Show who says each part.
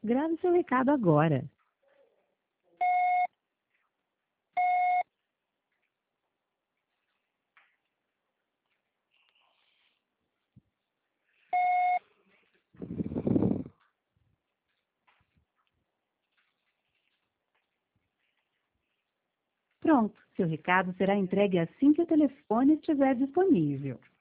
Speaker 1: Grave seu recado agora. Pronto, seu recado será entregue assim que o telefone estiver disponível.